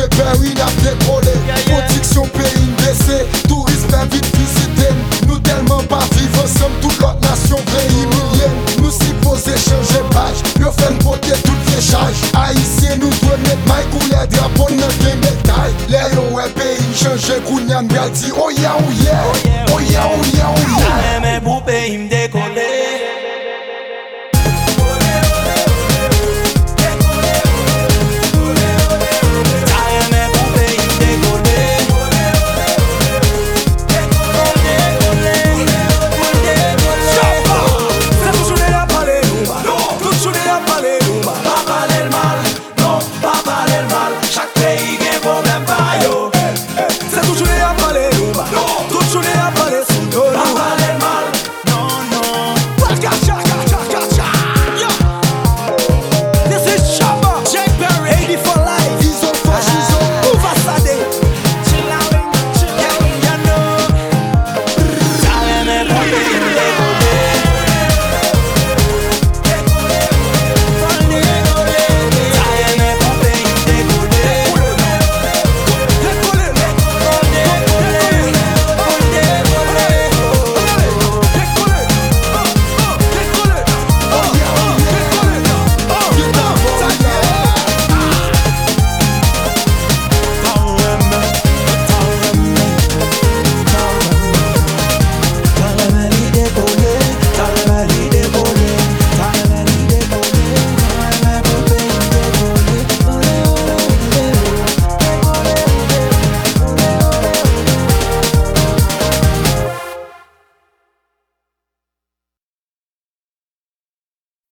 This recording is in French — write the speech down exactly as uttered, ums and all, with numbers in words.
changé, Paris n'a décollé. Production pays baissée, touristes vite visiter. Nous tellement pas vivre ensemble, toute l'autre nation vrai humilier. Nous supposés changer page, le fait voter toutes les charges. Haïtiens nous doit mettre maille pour les drapeaux dans les médailles. Les yo ouais pays changé, Kounyan Gal dit oh yeah oh yeah, oh yeah oh yeah.